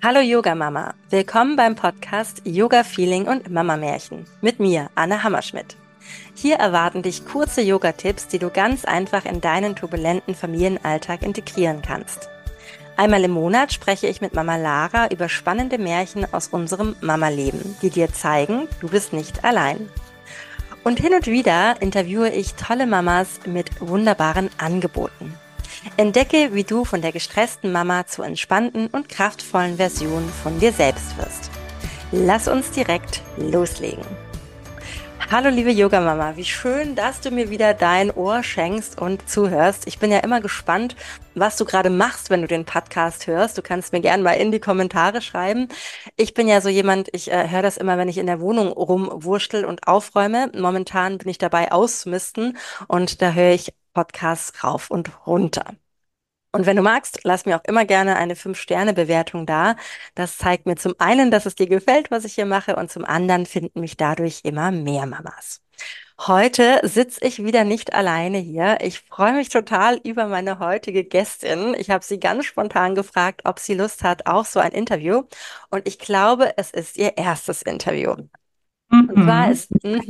Hallo Yoga Mama, willkommen beim Podcast Yoga Feeling und Mama Märchen mit mir, Anne Hammerschmidt. Hier erwarten dich kurze Yoga-Tipps, die du ganz einfach in deinen turbulenten Familienalltag integrieren kannst. Einmal im Monat spreche ich mit Mama Lara über spannende Märchen aus unserem Mama-Leben, die dir zeigen, du bist nicht allein. Und hin und wieder interviewe ich tolle Mamas mit wunderbaren Angeboten. Entdecke, wie du von der gestressten Mama zur entspannten und kraftvollen Version von dir selbst wirst. Lass uns direkt loslegen. Hallo liebe Yoga-Mama, wie schön, dass du mir wieder dein Ohr schenkst und zuhörst. Ich bin ja immer gespannt, was du gerade machst, wenn du den Podcast hörst. Du kannst mir gerne mal in die Kommentare schreiben. Ich bin ja so jemand, ich höre das immer, wenn ich in der Wohnung rumwurschtel und aufräume. Momentan bin ich dabei auszumisten und da höre ich Podcasts rauf und runter. Und wenn du magst, lass mir auch immer gerne eine 5-Sterne-Bewertung da. Das zeigt mir zum einen, dass es dir gefällt, was ich hier mache, und zum anderen finden mich dadurch immer mehr Mamas. Heute sitze ich wieder nicht alleine hier. Ich freue mich total über meine heutige Gästin. Ich habe sie ganz spontan gefragt, ob sie Lust hat auf so ein Interview. Und ich glaube, es ist ihr erstes Interview. Und zwar Mhm. ist,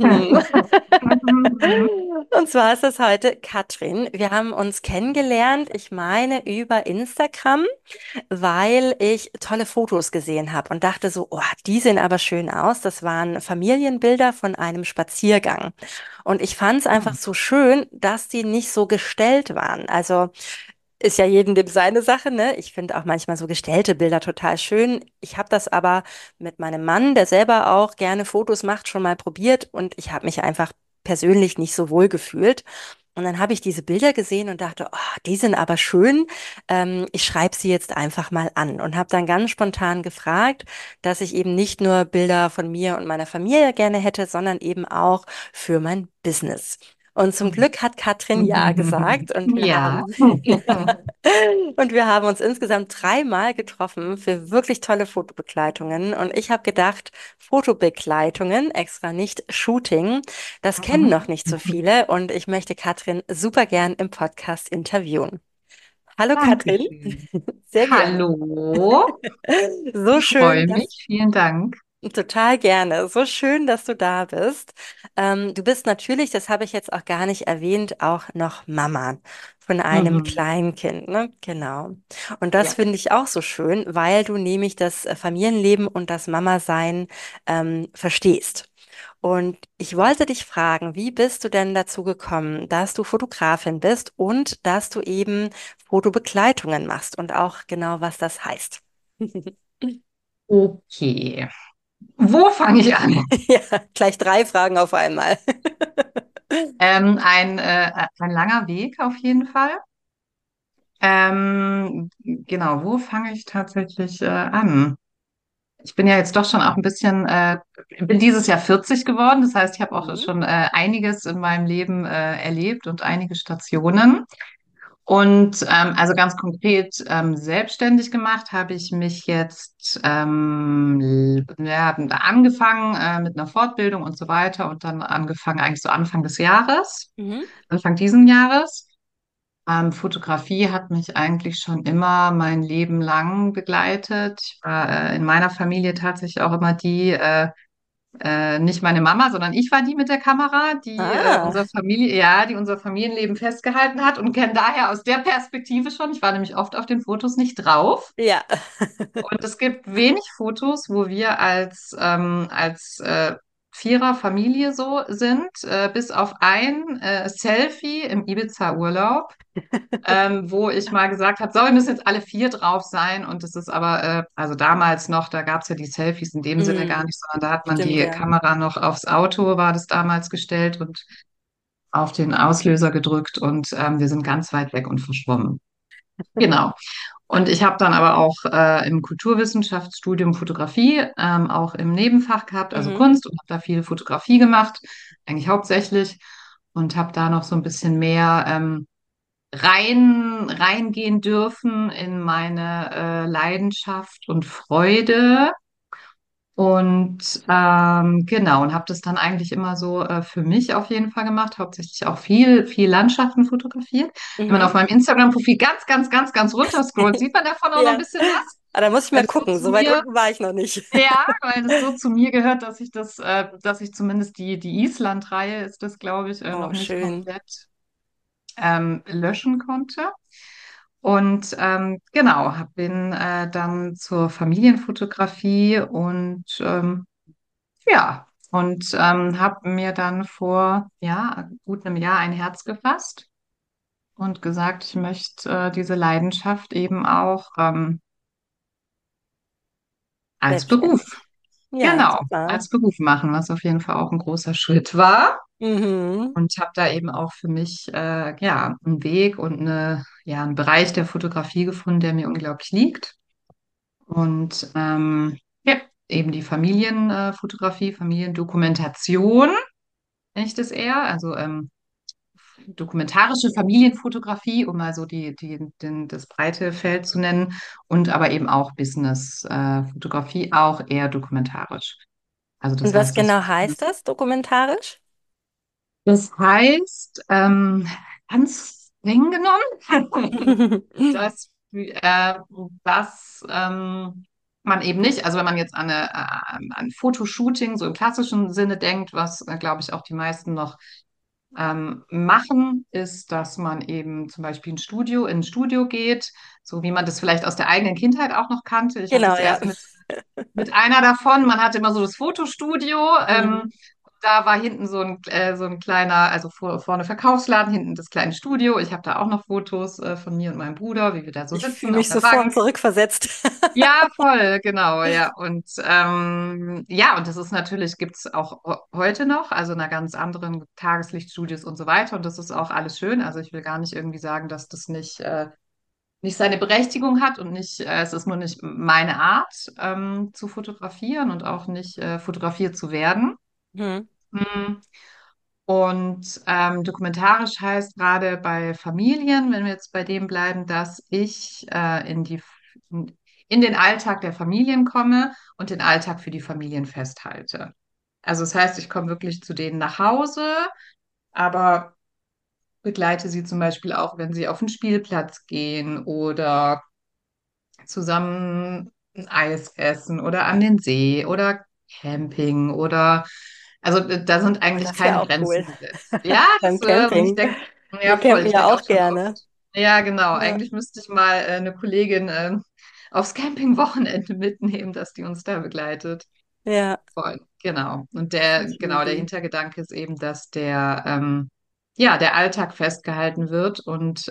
und zwar ist es heute Katrin. Wir haben uns kennengelernt, ich meine, über Instagram, weil ich tolle Fotos gesehen habe und dachte so, oh, die sehen aber schön aus. Das waren Familienbilder von einem Spaziergang. Und ich fand es einfach so schön, dass die nicht so gestellt waren. Also ist ja jedem dem seine Sache, ne? Ich finde auch manchmal so gestellte Bilder total schön. Ich habe das aber mit meinem Mann, der selber auch gerne Fotos macht, schon mal probiert und ich habe mich einfach persönlich nicht so wohl gefühlt. Und dann habe ich diese Bilder gesehen und dachte, oh, die sind aber schön. Ich schreibe sie jetzt einfach mal an und habe dann ganz spontan gefragt, dass ich eben nicht nur Bilder von mir und meiner Familie gerne hätte, sondern eben auch für mein Business. Und zum Glück hat Katrin ja gesagt und wir Ja. haben und wir haben uns insgesamt 3-mal getroffen für wirklich tolle Fotobegleitungen. Und ich habe gedacht, Fotobegleitungen, extra nicht Shooting, das kennen noch nicht so viele. Und ich möchte Katrin super gern im Podcast interviewen. Hallo Katrin, Dankeschön. sehr gerne. Hallo, So ich schön, freue dass mich. Vielen Dank. Total gerne. So schön, dass du da bist. Du bist natürlich, das habe ich jetzt auch gar nicht erwähnt, auch noch Mama von einem Mhm. Kleinkind, ne? Genau. Und das Ja. finde ich auch so schön, weil du nämlich das Familienleben und das Mama-Sein verstehst. Und ich wollte dich fragen, wie bist du denn dazu gekommen, dass du Fotografin bist und dass du eben Fotobegleitungen machst und auch genau, was das heißt? Okay. Wo fange ich an? Ja, gleich 3 Fragen auf einmal. Ein langer Weg auf jeden Fall. Genau, wo fange ich tatsächlich an? Ich bin ja jetzt doch schon auch ein bisschen, bin dieses Jahr 40 geworden. Das heißt, ich habe auch Mhm. schon einiges in meinem Leben erlebt und einige Stationen. Und also ganz konkret selbstständig gemacht habe ich mich jetzt ja, angefangen mit einer Fortbildung und so weiter und dann angefangen eigentlich so Anfang des Jahres, Mhm. Anfang diesen Jahres. Fotografie hat mich eigentlich schon immer mein Leben lang begleitet. Ich war in meiner Familie tatsächlich auch immer nicht meine Mama, sondern ich war die mit der Kamera, Ah, die unser Familienleben festgehalten hat und kenne daher aus der Perspektive schon. Ich war nämlich oft auf den Fotos nicht drauf. ja. Und es gibt wenig Fotos, wo wir als Vierer-Familie so sind, bis auf ein Selfie im Ibiza-Urlaub, wo ich mal gesagt habe, so, wir müssen jetzt alle 4 drauf sein. Und es ist aber, also damals noch, da gab es ja die Selfies in dem Sinne gar Mm, nicht, sondern da hat man stimmt, die ja. Kamera noch aufs Auto, war das damals gestellt und auf den Auslöser gedrückt und wir sind ganz weit weg und verschwommen. Genau. Und ich habe dann aber auch im Kulturwissenschaftsstudium Fotografie auch im Nebenfach gehabt, also Mhm. Kunst, und habe da viel Fotografie gemacht, eigentlich hauptsächlich, und habe da noch so ein bisschen mehr reingehen dürfen in meine Leidenschaft und Freude. Und genau, und habe das dann eigentlich immer so für mich auf jeden Fall gemacht, hauptsächlich auch viel Landschaften fotografiert. Wenn man Mhm. auf meinem Instagram-Profil ganz runter scrollt, sieht man davon auch noch ein Ja. bisschen was, Aber da muss ich mal weil das so gucken. zu So weit mir, unten war ich noch nicht. ja, weil das so zu mir gehört, dass ich zumindest die Island-Reihe ist das, glaube ich, Oh, noch nicht schön. komplett löschen konnte. Und genau, bin dann zur Familienfotografie und ja, und habe mir dann vor ja, gut einem Jahr ein Herz gefasst und gesagt, ich möchte diese Leidenschaft eben auch als Beruf, Selbstständig. Ja, genau, super. als Beruf machen, was auf jeden Fall auch ein großer Schritt war. Mhm. Und habe da eben auch für mich ja, einen Weg und ja, einen Bereich der Fotografie gefunden, der mir unglaublich liegt. Und ja, eben die Familienfotografie, Familiendokumentation, nenne ich das eher. Also dokumentarische Familienfotografie, um mal so das breite Feld zu nennen, und aber eben auch Business-Fotografie, auch eher dokumentarisch. Also Und das was heißt, genau heißt das, dokumentarisch? das heißt ganz streng genommen, dass, dass man eben nicht, also wenn man jetzt an Fotoshooting so im klassischen Sinne denkt, was, glaube ich, auch die meisten noch machen, ist, dass man eben zum Beispiel in ein Studio geht, so wie man das vielleicht aus der eigenen Kindheit auch noch kannte. Ich hatte Genau, es ja. erst mit einer davon. Man hatte immer so das Fotostudio. Mhm. Da war hinten so ein kleiner, also vorne Verkaufsladen, hinten das kleine Studio. Ich habe da auch noch Fotos von mir und meinem Bruder, wie wir da so Ich fühle sitzen auf mich der sofort Bank. zurückversetzt. Ja, voll, genau, ja. Und ja, und das ist natürlich, gibt es auch heute noch, also in einer ganz anderen Tageslichtstudios und so weiter. Und das ist auch alles schön. Also ich will gar nicht irgendwie sagen, dass das nicht seine Berechtigung hat und nicht, es ist nur nicht meine Art zu fotografieren und auch nicht fotografiert zu werden. Mhm. Mm. Und dokumentarisch heißt gerade bei Familien, wenn wir jetzt bei dem bleiben, dass ich in den Alltag der Familien komme und den Alltag für die Familien festhalte. Also das heißt, ich komme wirklich zu denen nach Hause, aber begleite sie zum Beispiel auch, wenn sie auf den Spielplatz gehen oder zusammen ein Eis essen oder an den See oder Camping oder also da sind eigentlich Das wäre keine auch Grenzen cool. gesetzt. Ja, Beim und ich Camping. denke, ja Wir voll, campen ich ja denke auch auch schon gerne. oft. Ja, genau, Ja. eigentlich müsste ich mal eine Kollegin aufs Campingwochenende mitnehmen, dass die uns da begleitet. Ja, Voll, genau. Und finde ich eine der Idee. Hintergedanke ist eben, dass ja, der Alltag festgehalten wird und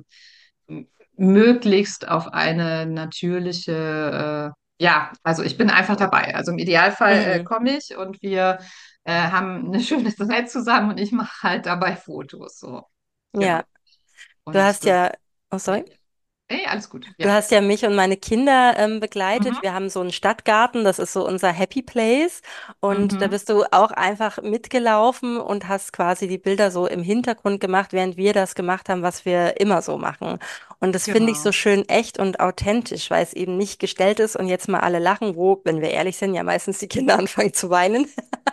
möglichst auf eine natürliche, ja, also ich bin einfach dabei. Also im Idealfall Mhm. komme ich und wir haben eine schöne Zeit zusammen und ich mache halt dabei Fotos, so. Ja, Genau. du Und hast das, ja, oh ja. sorry. Hey, alles gut, Du ja. hast ja mich und meine Kinder begleitet. Mhm, Wir haben so einen Stadtgarten, das ist so unser Happy Place. Und da mhm, bist du auch einfach mitgelaufen und hast quasi die Bilder so im Hintergrund gemacht, während wir das gemacht haben, was wir immer so machen. Und das finde ich so genau. schön echt und authentisch, weil es eben nicht gestellt ist und jetzt mal alle lachen, wo, wenn wir ehrlich sind, ja meistens die Kinder anfangen zu weinen.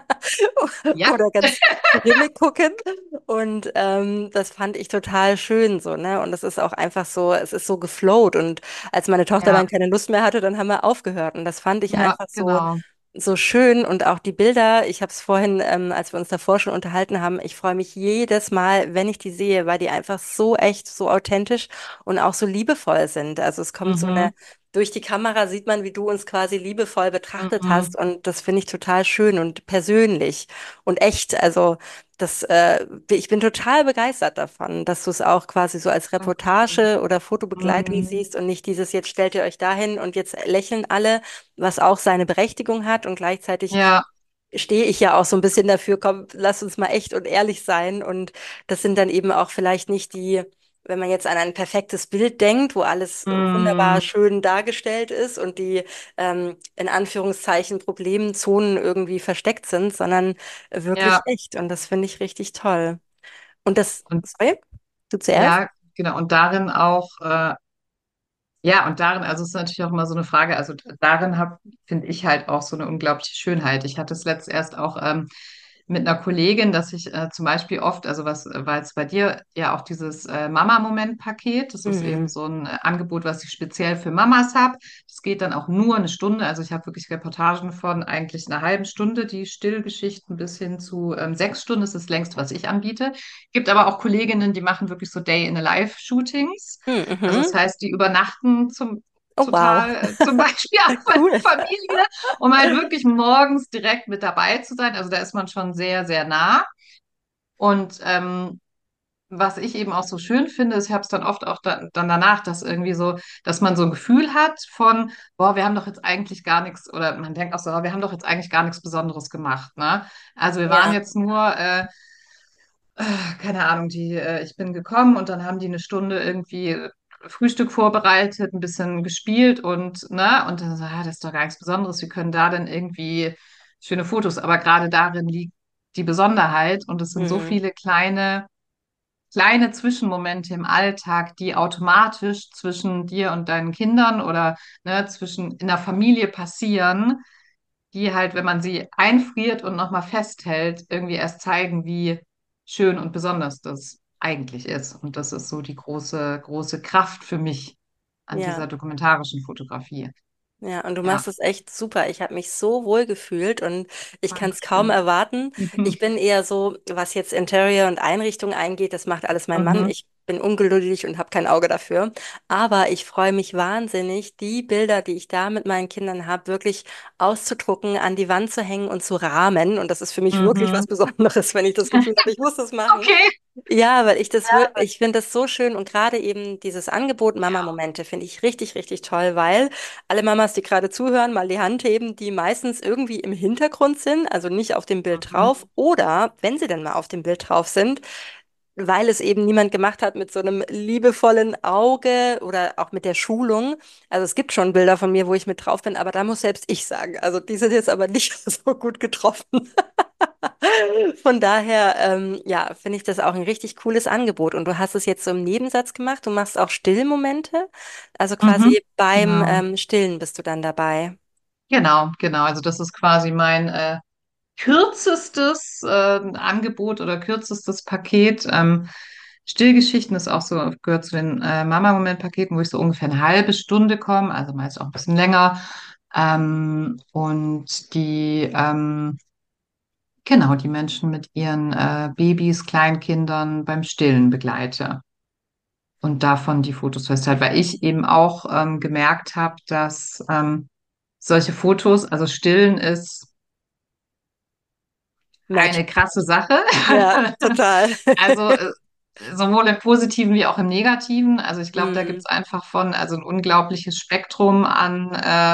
Ja, Oder ganz grimmig gucken. Und das fand ich total schön so, ne? Und es ist auch einfach so, es ist so geflowt. Und als meine Tochter dann ja, keine Lust mehr hatte, dann haben wir aufgehört. Und das fand ich ja, einfach so, genau. so schön. Und auch die Bilder, ich habe es vorhin, als wir uns davor schon unterhalten haben, ich freue mich jedes Mal, wenn ich die sehe, weil die einfach so echt, so authentisch und auch so liebevoll sind. Also es kommt so eine Mhm, durch die Kamera sieht man, wie du uns quasi liebevoll betrachtet hast mhm, und das finde ich total schön und persönlich und echt. Also ich bin total begeistert davon, dass du es auch quasi so als Dankeschön. Reportage oder Fotobegleitung Mhm, siehst und nicht dieses, jetzt stellt ihr euch dahin und jetzt lächeln alle, was auch seine Berechtigung hat und gleichzeitig ja, stehe ich ja auch so ein bisschen dafür, komm, lass uns mal echt und ehrlich sein. Und das sind dann eben auch vielleicht nicht die, wenn man jetzt an ein perfektes Bild denkt, wo alles wunderbar mhm, schön dargestellt ist und die in Anführungszeichen Problemzonen irgendwie versteckt sind, sondern wirklich ja. echt. Und das finde ich richtig toll. Und das, Und sorry, du zuerst? ja, genau. Und darin auch Ja, und darin, also es ist natürlich auch immer so eine Frage, also darin finde ich halt auch so eine unglaubliche Schönheit. Ich hatte es letzt erst auch mit einer Kollegin, dass ich zum Beispiel oft, also was war jetzt bei dir ja auch dieses Mama-Moment-Paket, das ist eben Mhm. so ein Angebot, was ich speziell für Mamas habe. Das geht dann auch nur eine Stunde, also ich habe wirklich Reportagen von eigentlich einer halben Stunde, die Stillgeschichten bis hin zu 6 Stunden, das ist das längste, was ich anbiete. Gibt aber auch Kolleginnen, die machen wirklich so Day-in-a-Life-Shootings. Also das Mhm. heißt, die übernachten Oh, wow. zum Beispiel auch bei Cool. der Familie, um halt wirklich morgens direkt mit dabei zu sein. Also da ist man schon sehr, sehr nah. Und was ich eben auch so schön finde, ist, ich habe es dann oft auch dann danach, dass irgendwie so, dass man so ein Gefühl hat von, boah, wir haben doch jetzt eigentlich gar nichts, oder man denkt auch so, oh, wir haben doch jetzt eigentlich gar nichts Besonderes gemacht, ne? Also wir waren Ja, jetzt nur keine Ahnung, ich bin gekommen und dann haben die eine Stunde irgendwie Frühstück vorbereitet, ein bisschen gespielt und dann so, das ist doch gar nichts Besonderes, wir können da denn irgendwie schöne Fotos, aber gerade darin liegt die Besonderheit und es sind so mhm. viele kleine Zwischenmomente im Alltag, die automatisch zwischen dir und deinen Kindern oder ne, zwischen in der Familie passieren, die halt, wenn man sie einfriert und nochmal festhält, irgendwie erst zeigen, wie schön und besonders das eigentlich ist. Und das ist so die große, große Kraft für mich an dieser Ja. dokumentarischen Fotografie. Ja, und du Ja, machst es echt super. Ich habe mich so wohl gefühlt und ich kann es kaum Dankeschön. erwarten. Mhm. Ich bin eher so, was jetzt Interior und Einrichtung eingeht, das macht alles mein Mann. Mhm. Ich bin ungeduldig und habe kein Auge dafür. Aber ich freue mich wahnsinnig, die Bilder, die ich da mit meinen Kindern habe, wirklich auszudrucken, an die Wand zu hängen und zu rahmen. Und das ist für mich wirklich was Mhm. Besonderes, wenn ich das Gefühl habe, ich muss das machen. Okay. Ja, weil ich finde das so schön und gerade eben dieses Angebot Mama-Momente finde ich richtig, richtig toll, weil alle Mamas, die gerade zuhören, mal die Hand heben, die meistens irgendwie im Hintergrund sind, also nicht auf dem Bild Mhm. drauf oder wenn sie dann mal auf dem Bild drauf sind, weil es eben niemand gemacht hat mit so einem liebevollen Auge oder auch mit der Schulung. Also es gibt schon Bilder von mir, wo ich mit drauf bin, aber da muss selbst ich sagen, also die sind jetzt aber nicht so gut getroffen. Von daher, ja, finde ich das auch ein richtig cooles Angebot. Und du hast es jetzt so im Nebensatz gemacht. Du machst auch Stillmomente. Also Mhm. quasi beim Genau. Stillen bist du dann dabei. Genau, genau. Also das ist quasi mein kürzestes Angebot oder kürzestes Paket. Stillgeschichten ist auch so, gehört zu den Mama-Moment-Paketen, wo ich so ungefähr eine halbe Stunde komme, also meist auch ein bisschen länger. Und genau, die Menschen mit ihren Babys, Kleinkindern beim Stillen begleite und davon die Fotos festhalte, weil ich eben auch gemerkt habe, dass solche Fotos, also Stillen ist eine Magic. krasse Sache. Ja, total. Also sowohl im Positiven wie auch im Negativen. Also ich glaube, da gibt Mm, es einfach also ein unglaubliches Spektrum an.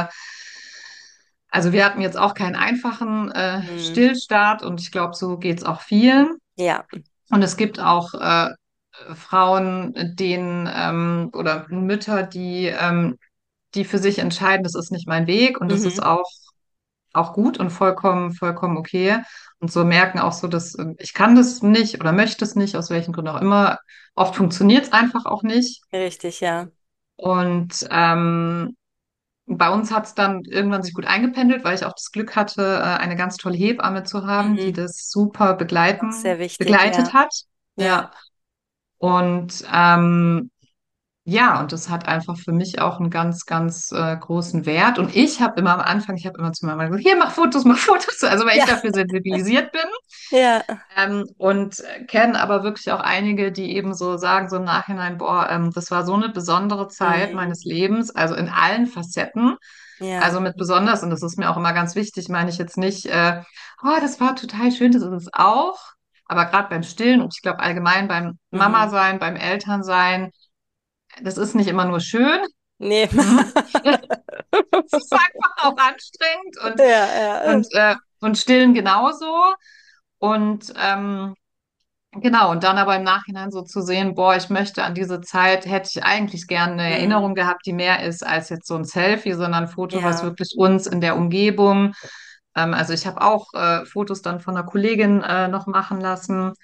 Also wir hatten jetzt auch keinen einfachen mm, Stillstart und ich glaube, so geht es auch vielen. ja, Und es gibt auch Frauen, denen oder Mütter, die für sich entscheiden, das ist nicht mein Weg und das ist mhm, auch gut und vollkommen okay. Und so merken auch so, dass ich kann das nicht oder möchte es nicht, aus welchen Gründen auch immer. Oft funktioniert es einfach auch nicht. richtig, ja. Und bei uns hat es dann irgendwann sich gut eingependelt, weil ich auch das Glück hatte, eine ganz tolle Hebamme zu haben, die Mhm. das super Auch sehr wichtig, begleitet ja. hat. Ja. Ja. Und ja, und das hat einfach für mich auch einen ganz großen Wert. Und ich habe immer am Anfang, ich habe immer zu meiner Mama gesagt, hier, mach Fotos, also weil ich Ja, dafür sensibilisiert bin. ja. Und kenne aber wirklich auch einige, die eben so sagen, so im Nachhinein, boah, das war so eine besondere Zeit Mhm. meines Lebens, also in allen Facetten. Ja. Also mit besonders, und das ist mir auch immer ganz wichtig, meine ich jetzt nicht, oh, das war total schön, das ist es auch. Aber gerade beim Stillen und ich glaube allgemein beim Mama Mhm. sein, beim Elternsein, das ist nicht immer nur schön. Nee. Mhm. Es ist einfach auch anstrengend Ja, ja. und Stillen genauso. Und genau, und dann aber im Nachhinein so zu sehen, boah, ich möchte an diese Zeit, hätte ich eigentlich gerne eine Mhm. Erinnerung gehabt, die mehr ist als jetzt so ein Selfie, sondern ein Foto, was Ja. wirklich uns in der Umgebung, also ich habe auch Fotos dann von einer Kollegin noch machen lassen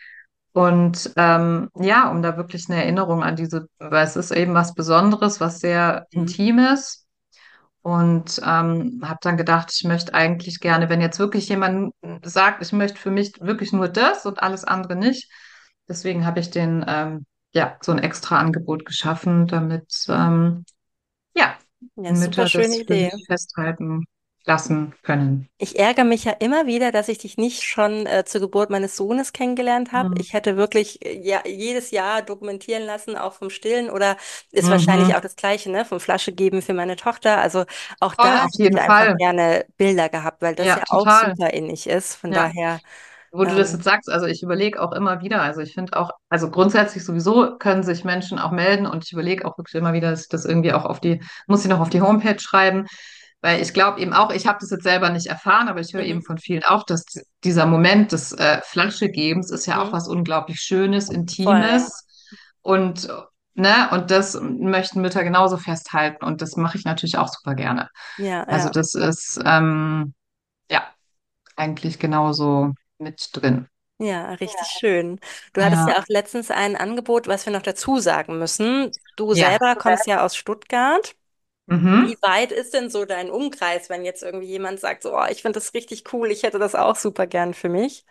Und ja, um da wirklich eine Erinnerung an diese, weil es ist eben was Besonderes, was sehr Mhm. Intimes. Und habe dann gedacht, ich möchte eigentlich gerne, wenn jetzt wirklich jemand sagt, ich möchte für mich wirklich nur das und alles andere nicht. Deswegen habe ich den, ja, so ein extra Angebot geschaffen, damit, ja, Ja, super Mütter schöne das für Idee. sich festhalten lassen können. Ich ärgere mich ja immer wieder, dass ich dich nicht schon zur Geburt meines Sohnes kennengelernt habe. Mhm. Ich hätte wirklich ja, jedes Jahr dokumentieren lassen, auch vom Stillen oder ist wahrscheinlich Mhm. auch das Gleiche, ne? Vom Flasche geben für meine Tochter. Also auch da Voll, auf hätte jeden ich einfach Fall. gerne Bilder gehabt, weil das Ja, ja auch total. super innig ist. Von Ja. daher, Wo du das jetzt ähm, sagst, also ich überlege auch immer wieder, also ich finde auch, also grundsätzlich sowieso können sich Menschen auch melden und ich überlege auch wirklich immer wieder, dass ich das irgendwie auch auf die, muss ich noch auf die Homepage schreiben, weil ich glaube eben auch, ich habe das jetzt selber nicht erfahren, aber ich höre eben mhm, von vielen auch, dass dieser Moment des Flaschegebens ist ja auch mhm, was unglaublich Schönes, voll, ja. Intimes und ne, und das möchten Mütter genauso festhalten und das mache ich natürlich auch super gerne. Ja, Also ja. das ist ja eigentlich genauso mit drin. Ja, richtig schön. Du hattest Ja, ja auch letztens ein Angebot, was wir noch dazu sagen müssen. Du ja. selber kommst ja aus Stuttgart. Wie Mhm. weit ist denn so dein Umkreis, wenn jetzt irgendwie jemand sagt, so, oh, ich finde das richtig cool, ich hätte das auch super gern für mich?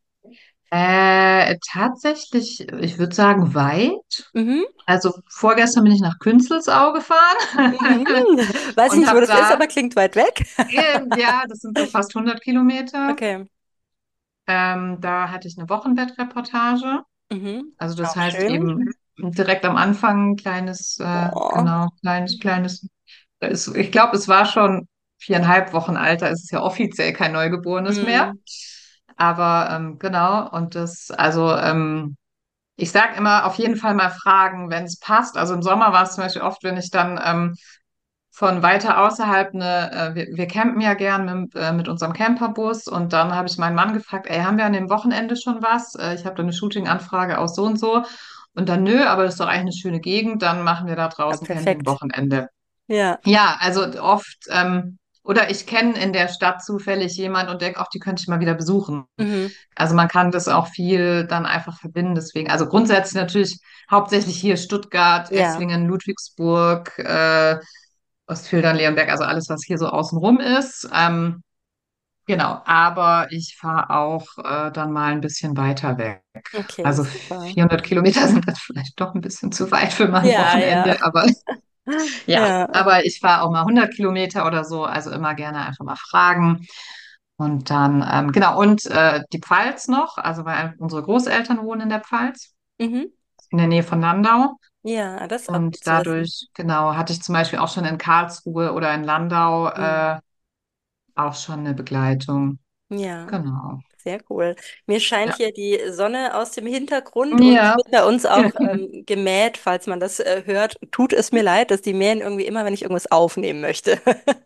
Tatsächlich, ich würde sagen, weit. Mhm. Also vorgestern bin ich nach Künzelsau Mhm. gefahren Weiß ich und nicht, wo habe das ist, da, aber klingt weit weg. ja, das sind so fast 100 Kilometer. Okay. Da hatte ich eine Wochenbettreportage. Mhm. Also das Auch heißt schön. eben direkt am Anfang ein kleines, Oh. genau, kleines. Ich glaube, es war schon 4,5 Wochen alt, da ist es ja offiziell kein Neugeborenes mehr. Mhm. Aber genau, und das, also ich sage immer, auf jeden Fall mal fragen, wenn es passt. Also im Sommer war es zum Beispiel oft, wenn ich dann von weiter außerhalb wir campen ja gern mit unserem Camperbus und dann habe ich meinen Mann gefragt, ey, haben wir an dem Wochenende schon was? Ich habe da eine Shooting-Anfrage aus so und so. Und dann, nö, aber das ist doch eigentlich eine schöne Gegend, dann machen wir da Ja, draußen perfekt. Camping-Wochenende. Ja. Ja, also oft, oder ich kenne in der Stadt zufällig jemand und denke, auch die könnte ich mal wieder besuchen. Mhm. Also man kann das auch viel dann einfach verbinden. Deswegen, also grundsätzlich natürlich hauptsächlich hier Stuttgart, Ja. Esslingen, Ludwigsburg, Ostfildern, Leonberg, also alles, was hier so außenrum ist. Genau, aber ich fahre auch dann mal ein bisschen weiter weg. Okay, Also super. 400 Kilometer sind dann vielleicht doch ein bisschen zu weit für mein Ja, ja. Wochenende, aber ja, Ja. aber ich fahre auch mal 100 Kilometer oder so, also immer gerne einfach mal fragen. Und dann, genau, und die Pfalz noch, also weil unsere Großeltern wohnen in der Pfalz, Mhm. in der Nähe von Landau. Ja, das ist auch Und gut zu wissen. dadurch, genau, hatte ich zum Beispiel auch schon in Karlsruhe oder in Landau Mhm. auch schon eine Begleitung. Ja. Genau. Sehr cool. Mir scheint Ja. hier die Sonne aus dem Hintergrund und es Ja. wird bei uns auch gemäht, falls man das hört. Tut es mir leid, dass die mähen irgendwie immer, wenn ich irgendwas aufnehmen möchte.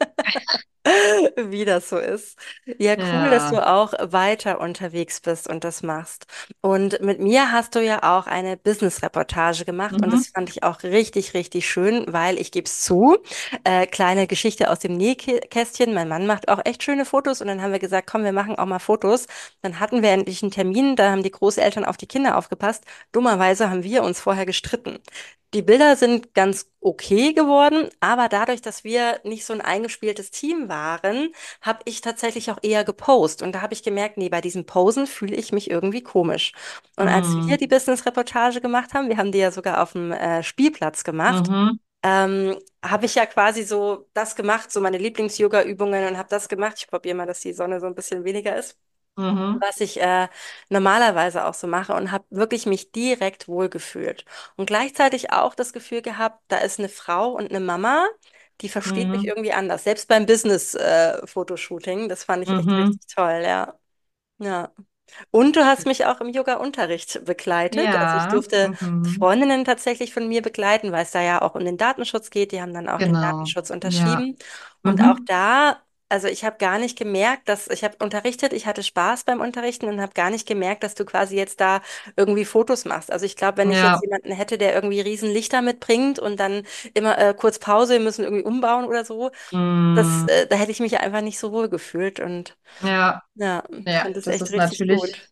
Wie das so ist. Ja, cool, dass Ja. du auch weiter unterwegs bist und das machst. Und mit mir hast du ja auch eine Business-Reportage gemacht und Mhm. das fand ich auch richtig, richtig schön, weil ich gebe es zu, kleine Geschichte aus dem Nähkästchen. Mein Mann macht auch echt schöne Fotos und dann haben wir gesagt, komm, wir machen auch mal Fotos. Dann hatten wir endlich einen Termin, da haben die Großeltern auf die Kinder aufgepasst. Dummerweise haben wir uns vorher gestritten. Die Bilder sind ganz okay geworden, aber dadurch, dass wir nicht so ein eingespieltes Team waren, habe ich tatsächlich auch eher gepostet. Und da habe ich gemerkt, nee, bei diesem Posen fühle ich mich irgendwie komisch. Und als wir Mhm. die Business-Reportage gemacht haben, wir haben die ja sogar auf dem Spielplatz gemacht, Mhm. habe ich ja quasi so das gemacht, so meine Lieblings-Yoga-Übungen und habe das gemacht. Ich probiere mal, dass die Sonne so ein bisschen weniger ist, Mhm. was ich normalerweise auch so mache und habe wirklich mich direkt wohlgefühlt. Und gleichzeitig auch das Gefühl gehabt, da ist eine Frau und eine Mama, die versteht mich Mhm. irgendwie anders. Selbst beim Business-Fotoshooting, das fand ich echt Mhm. richtig toll, ja. Ja. Und du hast mich auch im Yoga-Unterricht begleitet. Also ich Ja. durfte Mhm. Freundinnen tatsächlich von mir begleiten, weil es da ja auch um den Datenschutz geht. Die haben dann auch den Genau. Datenschutz Ja. unterschrieben. Und auch Mhm. da, also ich habe gar nicht gemerkt, dass ich habe unterrichtet, ich hatte Spaß beim Unterrichten und habe gar nicht gemerkt, dass du quasi jetzt da irgendwie Fotos machst. Also ich glaube, wenn ich jetzt Ja. jemanden hätte, der irgendwie riesen Lichter mitbringt und dann immer kurz Pause, wir müssen irgendwie umbauen oder so, Mhm. da hätte ich mich einfach nicht so wohl gefühlt. Und Ja. ja, ich Ja. finde das Das echt ist richtig natürlich gut.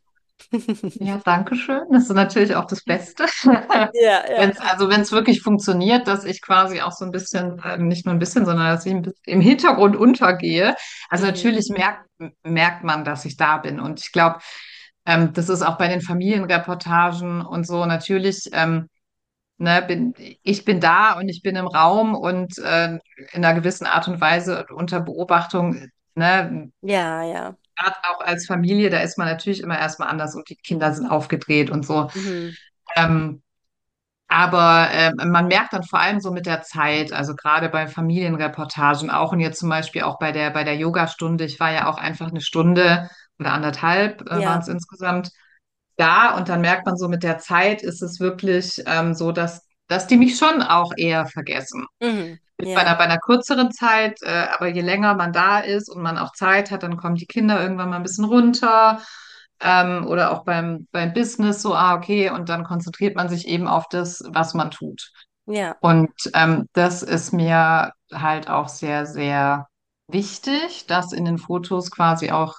Ja, danke schön. Das ist natürlich auch das Beste. Ja, ja. Wenn es wirklich funktioniert, dass ich quasi auch so ein bisschen, nicht nur ein bisschen, sondern dass ich im Hintergrund untergehe. Also Mhm. natürlich merkt man, dass ich da bin. Und ich glaube, das ist auch bei den Familienreportagen und so natürlich, ne, ich bin da und ich bin im Raum und in einer gewissen Art und Weise unter Beobachtung, ne, Ja, ja. gerade auch als Familie, da ist man natürlich immer erstmal anders und die Kinder sind aufgedreht und so. Mhm. Ähm, aber man merkt dann vor allem so mit der Zeit, also gerade bei Familienreportagen auch und jetzt zum Beispiel auch bei der Yogastunde, ich war ja auch einfach eine Stunde oder anderthalb waren Ja. es insgesamt da und dann merkt man so mit der Zeit ist es wirklich so, dass die mich schon auch eher vergessen. Mhm. Bei Ja. bei einer kürzeren Zeit, aber je länger man da ist und man auch Zeit hat, dann kommen die Kinder irgendwann mal ein bisschen runter. Oder auch beim Business so, okay, und dann konzentriert man sich eben auf das, was man tut. Ja. Und das ist mir halt auch sehr, sehr wichtig, dass in den Fotos quasi auch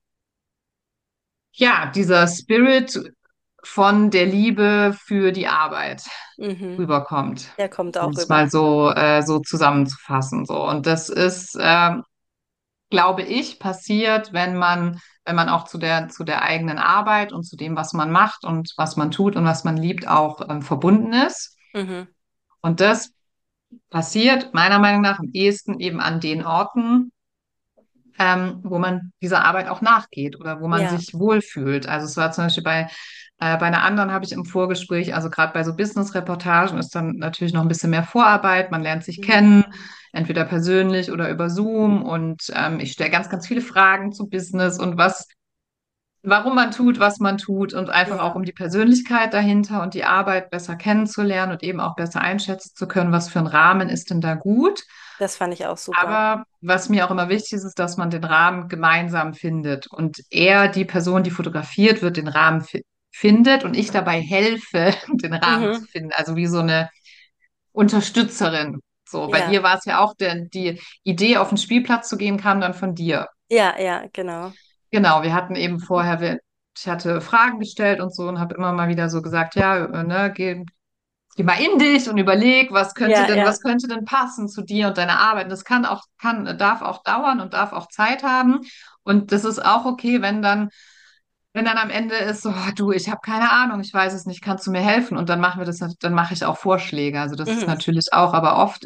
ja, dieser Spirit von der Liebe für die Arbeit Mhm. rüberkommt, Der kommt um auch es mal rüber. so zusammenzufassen. So. Und das ist, glaube ich, passiert, wenn man auch zu der eigenen Arbeit und zu dem, was man macht und was man tut und was man liebt, auch verbunden ist. Mhm. Und das passiert meiner Meinung nach am ehesten eben an den Orten, wo man dieser Arbeit auch nachgeht oder wo man Ja. sich wohlfühlt. Also es war zum Beispiel bei einer anderen habe ich im Vorgespräch, also gerade bei so Business-Reportagen ist dann natürlich noch ein bisschen mehr Vorarbeit. Man lernt sich Mhm. kennen, entweder persönlich oder über Zoom und ich stelle ganz, ganz viele Fragen zu Business und warum man tut, was man tut und einfach auch Ja. um die Persönlichkeit dahinter und die Arbeit besser kennenzulernen und eben auch besser einschätzen zu können, was für ein Rahmen ist denn da gut. Das fand ich auch super. Aber was mir auch immer wichtig ist, ist, dass man den Rahmen gemeinsam findet. Und er, die Person, die fotografiert wird, den Rahmen findet und ich dabei helfe, den Rahmen zu Mhm. finden. Also wie so eine Unterstützerin. So, bei Ja. dir war es ja auch, die Idee, auf den Spielplatz zu gehen, kam dann von dir. Ja, ja, genau. Genau, wir hatten eben vorher, ich hatte Fragen gestellt und so und habe immer mal wieder so gesagt, ja, ne, geh mal in dich und überleg, Ja, ja. was könnte denn passen zu dir und deiner Arbeit. Und das darf auch dauern und darf auch Zeit haben. Und das ist auch okay, wenn dann am Ende ist so, oh, du, ich habe keine Ahnung, ich weiß es nicht, kannst du mir helfen? Und dann machen wir das, dann mache ich auch Vorschläge. Also das ist Mhm. natürlich auch, aber oft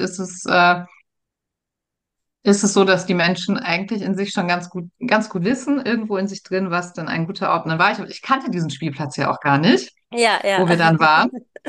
ist es so, dass die Menschen eigentlich in sich schon ganz gut wissen, irgendwo in sich drin, was denn ein guter Ort. Und dann war ich kannte diesen Spielplatz ja auch gar nicht, Ja, ja. wo wir dann waren.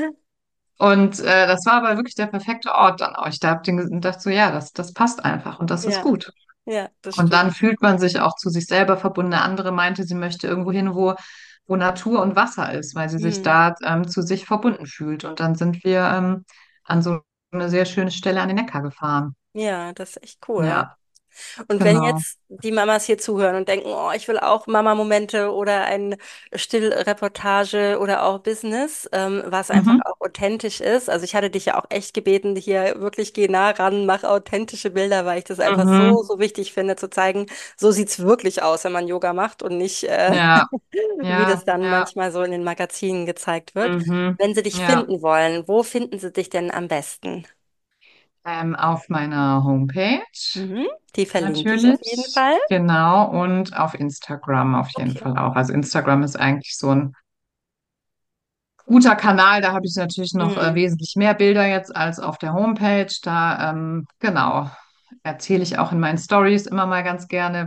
Und das war aber wirklich der perfekte Ort dann auch. Ich da hab den gedacht, so ja, das passt einfach und das ist Ja, gut. ja, das Und dann stimmt. fühlt man sich auch zu sich selber verbunden. Eine andere meinte, sie möchte irgendwo hin, wo Natur und Wasser ist, weil sie sich Mhm. da zu sich verbunden fühlt. Und dann sind wir an so eine sehr schöne Stelle an den Neckar gefahren. Ja, das ist echt cool. Ja, Und wenn genau. jetzt die Mamas hier zuhören und denken, oh, ich will auch Mama-Momente oder eine Stillreportage oder auch Business, was einfach Mhm. auch authentisch ist. Also ich hatte dich ja auch echt gebeten, hier wirklich geh nah ran, mach authentische Bilder, weil ich das einfach Mhm. so, so wichtig finde, zu zeigen, so sieht's wirklich aus, wenn man Yoga macht und nicht, Ja, wie ja, das dann ja. manchmal so in den Magazinen gezeigt wird. Mhm. Wenn sie dich Ja. finden wollen, wo finden sie dich denn am besten? Auf meiner Homepage Mhm. Die verlinke ich auf jeden natürlich. Fall. Genau. Und auf Instagram auf jeden Okay. Fall auch. Also Instagram ist eigentlich so ein guter Kanal. Da habe ich natürlich noch Mhm. wesentlich mehr Bilder jetzt als auf der Homepage. Da, genau, erzähle ich auch in meinen Stories immer mal ganz gerne,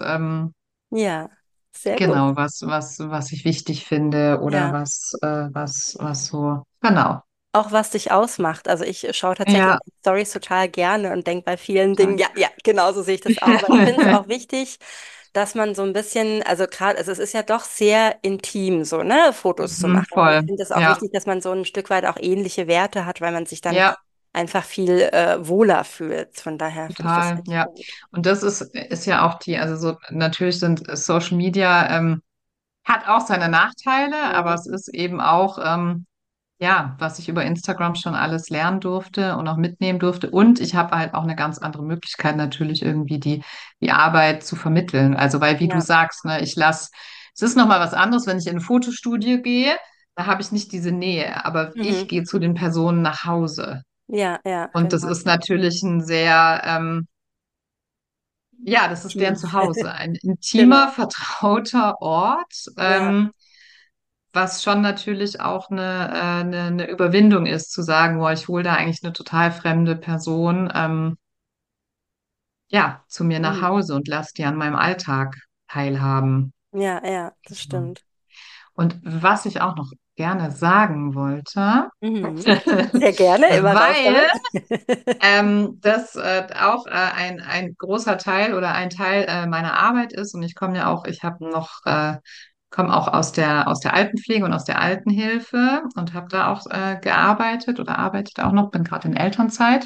Ja, sehr gut. genau, was ich wichtig finde oder Ja, was so, genau. auch was dich ausmacht. Also ich schaue tatsächlich Ja, Stories total gerne und denke bei vielen Dingen, ja, danke. ja, genau so sehe ich das auch. Aber ich finde es auch wichtig, dass man so ein bisschen, also gerade, also es ist ja doch sehr intim, so, ne, Fotos zu Mhm, machen. Und ich voll. finde es auch Ja, wichtig, dass man so ein Stück weit auch ähnliche Werte hat, weil man sich dann ja. einfach viel wohler fühlt. Von daher finde ich das Total, echt ja. gut. Und das ist ja auch also so, natürlich sind Social Media, hat auch seine Nachteile, aber Mhm. es ist eben auch, ja, was ich über Instagram schon alles lernen durfte und auch mitnehmen durfte. Und ich habe halt auch eine ganz andere Möglichkeit, natürlich irgendwie die Arbeit zu vermitteln. Also, weil, wie du Ja, sagst, ne, ich lasse Es ist nochmal was anderes, wenn ich in ein Fotostudio gehe, da habe ich nicht diese Nähe, aber ich Mhm. gehe zu den Personen nach Hause. Ja, ja, Und das genau. ist natürlich ein sehr, ja, das ist deren Team. Zuhause, ein intimer, Genau. vertrauter Ort, Ja. was schon natürlich auch eine Überwindung ist, zu sagen, boah, ich hole da eigentlich eine total fremde Person, ja, zu mir nach Mhm. Hause und lasse die an meinem Alltag teilhaben. Ja, ja, das stimmt. Und was ich auch noch gerne sagen wollte, Mhm. Sehr gerne, immer raus weil damit. das auch ein großer Teil oder ein Teil meiner Arbeit ist und ich komme ja auch, ich habe noch, komme auch aus der Altenpflege und aus der Altenhilfe und habe da auch gearbeitet oder arbeitet auch noch, bin gerade in Elternzeit.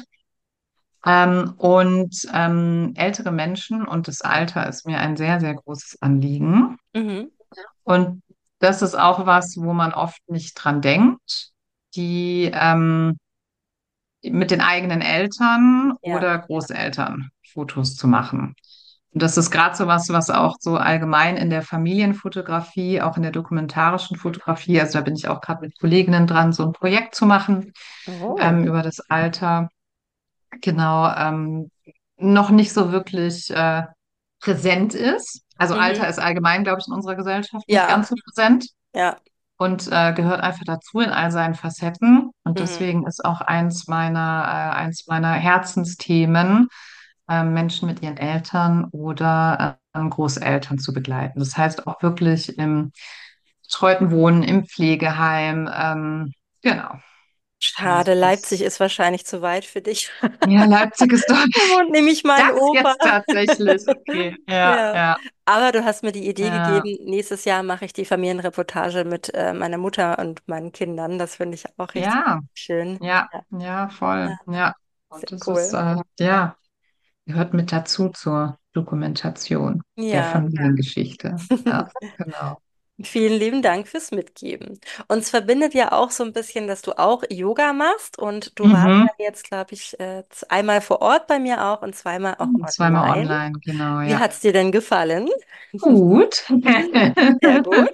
Ältere Menschen und das Alter ist mir ein sehr, sehr großes Anliegen. Mhm. Und das ist auch was, wo man oft nicht dran denkt, die mit den eigenen Eltern Ja. oder Großeltern Fotos zu machen. Und das ist gerade so was, was auch so allgemein in der Familienfotografie, auch in der dokumentarischen Fotografie, also da bin ich auch gerade mit Kolleginnen dran, so ein Projekt zu machen Oh. über das Alter. Genau, noch nicht so wirklich präsent ist. Also Mhm. Alter ist allgemein, glaube ich, in unserer Gesellschaft nicht Ja, ganz so präsent ja. und gehört einfach dazu in all seinen Facetten. Und Mhm. deswegen ist auch eins meiner Herzensthemen, Menschen mit ihren Eltern oder Großeltern zu begleiten. Das heißt auch wirklich im betreuten Wohnen, im Pflegeheim. Genau. Also Schade, Leipzig das, ist wahrscheinlich zu weit für dich. ja, Leipzig ist doch Da wohnt nämlich mein das Opa. jetzt tatsächlich. Okay, ja, Ja. ja, Aber du hast mir die Idee ja, gegeben, nächstes Jahr mache ich die Familienreportage mit meiner Mutter und meinen Kindern. Das finde ich auch richtig ja, schön. ja, Ja, ja, ja, voll, ja. sehr Und das ist, cool. ja, gehört mit dazu zur Dokumentation der Ja. Familiengeschichte. Ja, genau. Vielen lieben Dank fürs Mitgeben. Uns verbindet ja auch so ein bisschen, dass du auch Yoga machst und du warst Mhm. ja jetzt, glaube ich, einmal vor Ort bei mir auch und zweimal auch Zweimal online. online, genau, Wie ja. hat's dir denn gefallen? Gut. Sehr gut.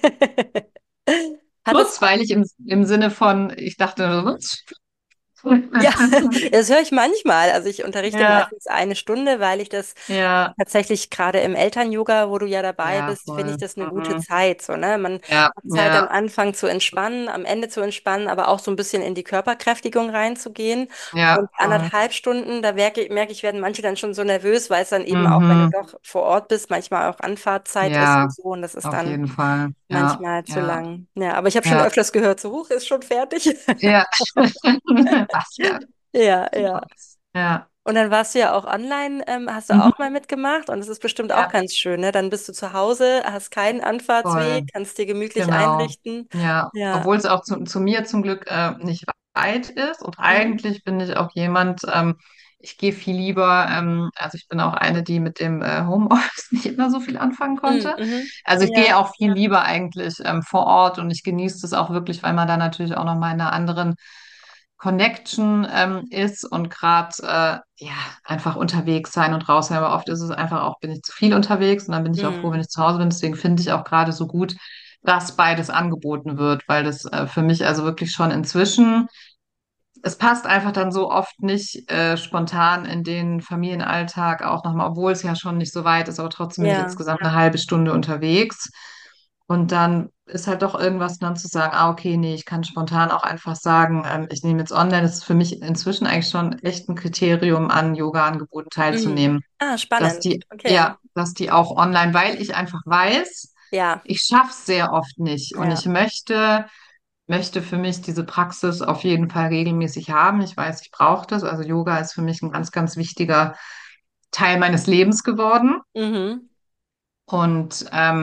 Hat es Kurzweilig im Sinne von, ich dachte, was? Ja, das höre ich manchmal. Also ich unterrichte Ja, meistens eine Stunde, weil ich das ja, tatsächlich gerade im Eltern-Yoga, wo du ja dabei ja, bist, finde ich voll. das eine gute Mhm. Zeit. So, ne? Man Ja, hat Zeit am ja, Anfang zu entspannen, am Ende zu entspannen, aber auch so ein bisschen in die Körperkräftigung reinzugehen. ja, Und voll. 1,5 Stunden, da merke ich, werden manche dann schon so nervös, weil es dann eben auch, wenn du Mhm. doch vor Ort bist, manchmal auch Anfahrtzeit ist und Ja, so. Und das ist auf dann jeden Fall. Ja, manchmal zu ja, lang. Ja, aber ich habe schon ja, öfters gehört, so hoch ist schon fertig. ja. Was ja. Ja, ja. Ja. Und dann warst du ja auch online, hast du Mhm. auch mal mitgemacht und es ist bestimmt auch Ja, ganz schön, ne? Dann bist du zu Hause, hast keinen Anfahrtsweg, voll. kannst dir gemütlich Genau. einrichten. Ja. Ja. Obwohl es auch zu mir zum Glück nicht weit ist. Und Mhm. eigentlich bin ich auch jemand, ich gehe viel lieber, also ich bin auch eine, die mit dem Homeoffice nicht immer so viel anfangen Mhm. konnte. Mhm. Also ich gehe Ja. auch viel lieber eigentlich vor Ort und ich genieße das auch wirklich, weil man da natürlich auch noch mal in einer anderen Connection ist und gerade ja einfach unterwegs sein und raus sein. Aber oft ist es einfach auch, bin ich zu viel unterwegs und dann bin ich auch froh, wenn Mhm. ich zu Hause bin. Deswegen finde ich auch gerade so gut, dass beides angeboten wird, weil das für mich also wirklich schon inzwischen, es passt einfach dann so oft nicht spontan in den Familienalltag auch nochmal, obwohl es ja schon nicht so weit ist, aber trotzdem bin ich Ja. insgesamt eine halbe Stunde unterwegs. Und dann ist halt doch irgendwas dann zu sagen, ah, okay, nee, ich kann spontan auch einfach sagen, ich nehme jetzt online. Das ist für mich inzwischen eigentlich schon echt ein Kriterium, an Yoga-Angeboten Mhm. teilzunehmen, Ah, dass spannend. die, Okay. ja, dass die auch online, weil ich einfach weiß, Ja. ich schaffe es sehr oft nicht und Ja. ich möchte für mich diese Praxis auf jeden Fall regelmäßig haben. Ich weiß, ich brauche das. Also Yoga ist für mich ein ganz, ganz wichtiger Teil meines Lebens geworden. Mhm. Und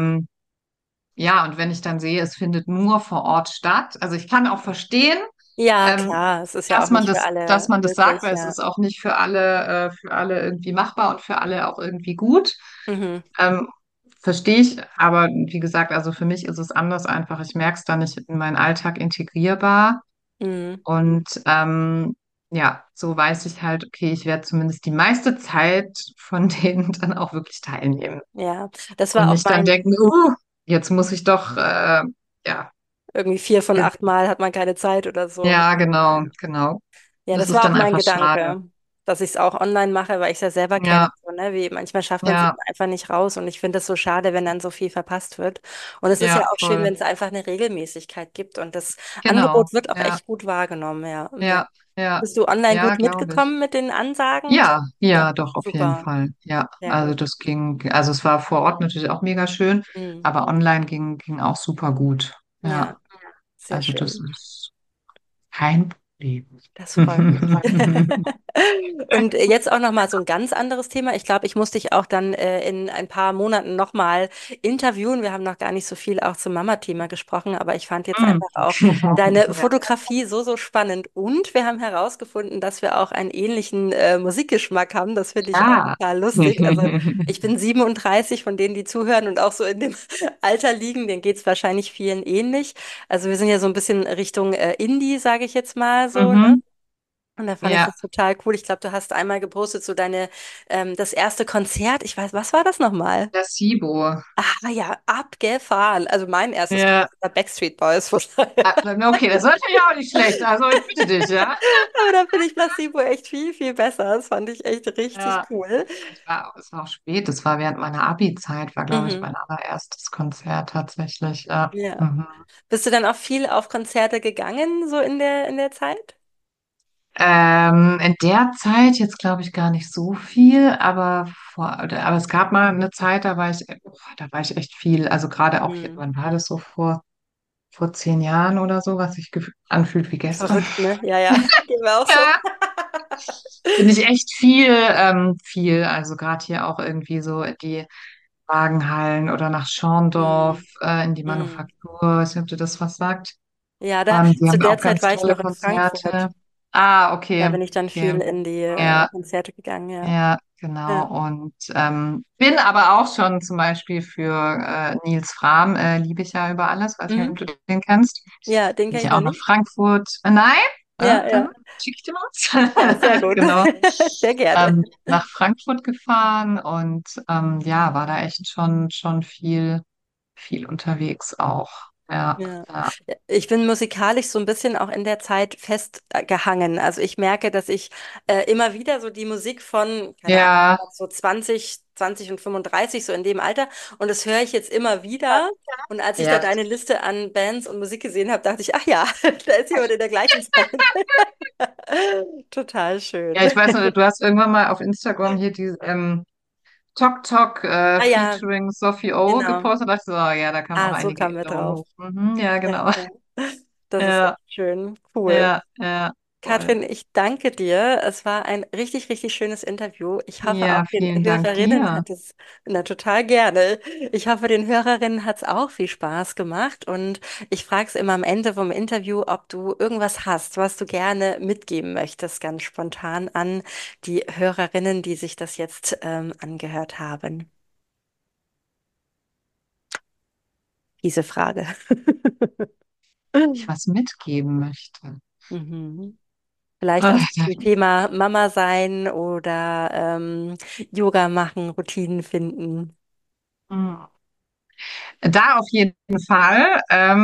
ja, und wenn ich dann sehe, es findet nur vor Ort statt, also ich kann auch verstehen, Ja, ähm, klar. Es ist ja auch nicht für dass alle man das sagt, möglich. weil es Ja. ist auch nicht für alle irgendwie machbar und für alle auch irgendwie gut. Mhm. Ähm, Verstehe ich, aber wie gesagt, also für mich ist es anders einfach. Ich merke es dann nicht in meinen Alltag integrierbar. Mhm. Und ja, so weiß ich halt, okay, ich werde zumindest die meiste Zeit von denen dann auch wirklich teilnehmen. Ja. Das Und war auch nicht dann mein denken, jetzt muss ich doch, ja, Irgendwie 4 von 8 jetzt, Mal hat man keine Zeit oder so. ja, genau, genau. Ja, Das das ist war auch dann mein einfach schade. Gedanke, dass ich es auch online mache, weil ich es ja selber kenne. Ja, So, ne? Wie manchmal schafft man sich ja, einfach nicht raus und ich finde es so schade, wenn dann so viel verpasst wird. Und es ist ja ja, auch schön, voll. wenn es einfach eine Regelmäßigkeit gibt und das Genau. Angebot wird auch Ja, echt gut wahrgenommen, ja. Ja. ja, ja, Bist du online ja, gut glaube ich. mitgekommen mit den Ansagen und so? Ja, Ja, ja, doch, auf jeden super, Fall. Ja, sehr also gut. das ging, also es war vor Ort natürlich auch mega schön, Mhm. aber online ging auch super gut. Ja, Ja, sehr also das schön. ist kein Problem. Das freut mich. Und jetzt auch noch mal so ein ganz anderes Thema. Ich glaube, ich muss dich auch dann in ein paar Monaten noch mal interviewen. Wir haben noch gar nicht so viel auch zum Mama-Thema gesprochen, aber ich fand jetzt Mm. einfach auch deine Fotografie so, so spannend. Und wir haben herausgefunden, dass wir auch einen ähnlichen Musikgeschmack haben. Das finde ich auch Ja. total lustig. Also ich bin 37, von denen, die zuhören und auch so in dem Alter liegen, denen geht es wahrscheinlich vielen ähnlich. Also wir sind ja so ein bisschen Richtung Indie, sage ich jetzt mal so, ne? Mhm. Und da fand ich Ja, das total cool. Ich glaube, du hast einmal gepostet, so das erste Konzert. Ich weiß, was war das nochmal? Placebo. Ah ja, abgefahren. Also mein erstes Ja. Konzert war Backstreet Boys. Von daher. Ah, okay, das ist natürlich auch nicht schlecht. Also ich bitte dich, ja. Aber da finde ich Placebo echt viel, viel besser. Das fand ich echt richtig Ja. cool. Es war auch spät. Das war während meiner Abi-Zeit, war, glaube ich, Mhm. mein allererstes Konzert tatsächlich. Ja. Ja. Mhm. Bist du dann auch viel auf Konzerte gegangen, so in der Zeit? In der Zeit jetzt glaube ich gar nicht so viel, aber es gab mal eine Zeit, da war ich echt viel. Also gerade auch, Mhm. wann war das so vor 10 Jahren oder so, was sich anfühlt wie gestern. Verrückt, ne? Ja, ja. Geht mir auch so. Ja, bin ich echt viel. Also gerade hier auch irgendwie so in die Wagenhallen oder nach Schorndorf, Mhm. in die Mhm. Manufaktur. Weiß nicht, ob dir das was sagt. Ja, Die zu haben der auch Zeit ganz war ich tolle noch in Frankfurt. Konzerte. Ah, Da okay. bin ich dann Okay. viel in die Ja, Konzerte gegangen, ja. ja, genau. Ja, Und bin aber auch schon zum Beispiel für Nils Frahm, liebe ich ja über alles. Weiß nicht, mhm. ob du den kennst. Ja, den Bin kenne ich ich noch auch nach nicht. Frankfurt. Nein? Ja, Dann ja. schicke ich dir mal Ja, sehr was. gut. Genau. Sehr gerne. Nach Frankfurt gefahren und ja, war da echt schon viel unterwegs auch. Ja, Ja. ja, Ich bin musikalisch so ein bisschen auch in der Zeit festgehangen. Also ich merke, dass ich immer wieder so die Musik von, keine Ahnung, ja, so 20 und 35, so in dem Alter. Und das höre ich jetzt immer wieder. Und als ich da ja. deine Liste an Bands und Musik gesehen habe, dachte ich, ach ja, da ist jemand in der gleichen Zeit. Total schön. Ja, ich weiß noch, du hast irgendwann mal auf Instagram hier die Tok Tok Ah ja, featuring Sophie O genau. gepostet. Da dachte ich so, oh, ja, da kamen auch Ah, so einige kamen wir Erinnerungen drauf. hoch. Mhm, ja, Ja, genau. ja. Das ist Ja, echt schön. Cool. ja, voll. Katrin, ich danke dir. Es war ein richtig, richtig schönes Interview. Ich hoffe, auch Ja, den vielen Dank Hörerinnen dir. hat es, na total gerne. Ich hoffe, den Hörerinnen hat es auch viel Spaß gemacht. Und ich frage es immer am Ende vom Interview, ob du irgendwas hast, was du gerne mitgeben möchtest, ganz spontan an die Hörerinnen, die sich das jetzt angehört haben. Diese Frage. Ich was mitgeben möchte. Mhm. Vielleicht auch Ah, so zum Thema Mama sein oder Yoga machen, Routinen finden. Da auf jeden Fall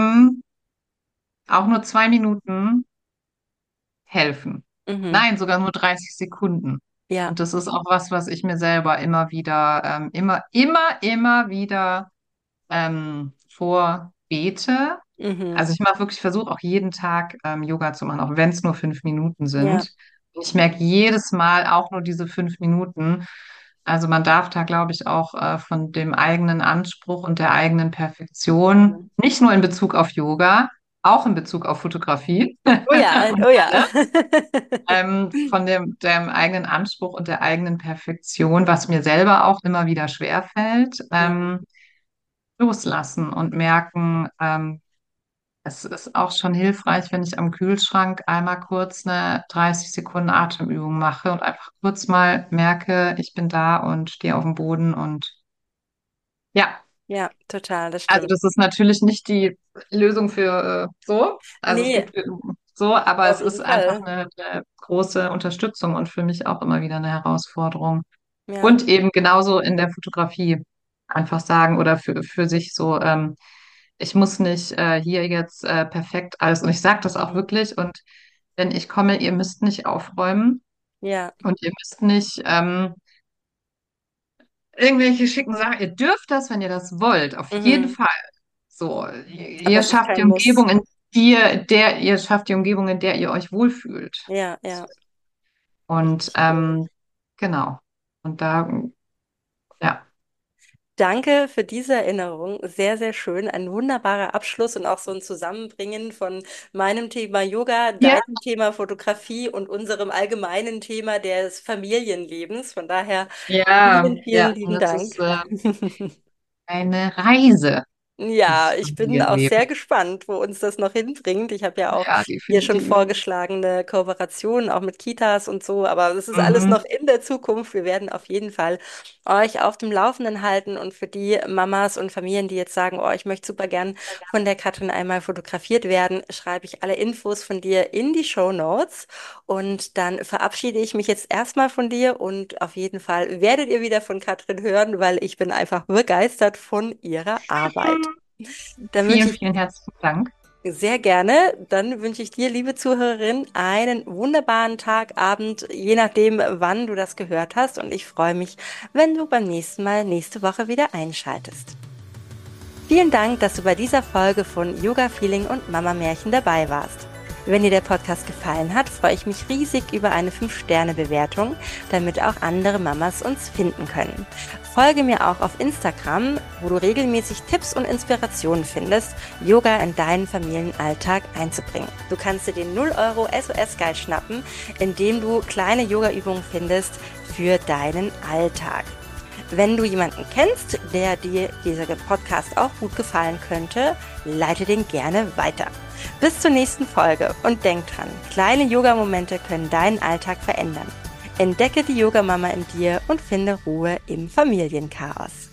auch nur 2 Minuten helfen. Mhm. Nein, sogar nur 30 Sekunden. Ja. Und das ist auch was ich mir selber immer wieder, immer wieder vorbete. Mhm. Also ich mache wirklich, versuche auch jeden Tag Yoga zu machen, auch wenn es nur 5 Minuten Ja. sind. Und ich merke jedes Mal auch nur diese 5 Minuten. Also man darf da, glaube ich, auch von dem eigenen Anspruch und der eigenen Perfektion, Mhm. nicht nur in Bezug auf Yoga, auch in Bezug auf Fotografie Oh ja, und oh ja. alle, von dem eigenen Anspruch und der eigenen Perfektion, was mir selber auch immer wieder schwerfällt, Mhm. loslassen und merken, es ist auch schon hilfreich, wenn ich am Kühlschrank einmal kurz eine 30 Sekunden Atemübung mache und einfach kurz mal merke, ich bin da und stehe auf dem Boden und ja, Ja, total, das also stimmt. das ist natürlich nicht die Lösung für so, also es Nee, gibt so, aber es auf ist jeden einfach Fall. eine große Unterstützung und für mich auch immer wieder eine Herausforderung. Ja. Und eben genauso in der Fotografie. einfach sagen oder für sich so, ich muss nicht hier jetzt perfekt alles. Und ich sage das auch Mhm. wirklich. Und wenn ich komme, ihr müsst nicht aufräumen Ja. und ihr müsst nicht irgendwelche schicken Sachen. Ihr dürft das, wenn ihr das wollt, auf jeden Mhm. Fall. So, Aber ihr es ist schafft die kein Muss. Umgebung, ihr schafft die Umgebung, in der ihr euch wohlfühlt. Ja, So. ja. Und Richtig cool. genau. Und da, ja. Danke für diese Erinnerung. Sehr, sehr schön. Ein wunderbarer Abschluss und auch so ein Zusammenbringen von meinem Thema Yoga, Ja, deinem Thema Fotografie und unserem allgemeinen Thema des Familienlebens. Von daher ja, vielen, vielen ja. Und lieben das Dank. ist eine Reise, Ja, dieses ich bin auch Familienleben. sehr gespannt, wo uns das noch hinbringt. Ich habe ja auch Ja, hier schon definitiv. vorgeschlagene Kooperationen, auch mit Kitas und so, aber das ist alles Mhm. noch in der Zukunft. Wir werden auf jeden Fall euch auf dem Laufenden halten und für die Mamas und Familien, die jetzt sagen, oh, ich möchte super gern von der Katrin einmal fotografiert werden, schreibe ich alle Infos von dir in die Show Notes und dann verabschiede ich mich jetzt erstmal von dir und auf jeden Fall werdet ihr wieder von Katrin hören, weil ich bin einfach begeistert von ihrer Arbeit. Dann wünsche Vielen, ich vielen herzlichen Dank. sehr gerne. Dann wünsche ich dir, liebe Zuhörerin, einen wunderbaren Tag, Abend, je nachdem, wann du das gehört hast. Und ich freue mich, wenn du beim nächsten Mal nächste Woche wieder einschaltest. Vielen Dank, dass du bei dieser Folge von Yoga Feeling und Mama Märchen dabei warst. Wenn dir der Podcast gefallen hat, freue ich mich riesig über eine 5-Sterne-Bewertung, damit auch andere Mamas uns finden können. Folge mir auch auf Instagram, wo du regelmäßig Tipps und Inspirationen findest, Yoga in deinen Familienalltag einzubringen. Du kannst dir den 0 € SOS-Guide schnappen, indem du kleine Yoga-Übungen findest für deinen Alltag. Wenn du jemanden kennst, der dir dieser Podcast auch gut gefallen könnte, leite den gerne weiter. Bis zur nächsten Folge und denk dran, kleine Yoga-Momente können deinen Alltag verändern. Entdecke die Yogamama in dir und finde Ruhe im Familienchaos.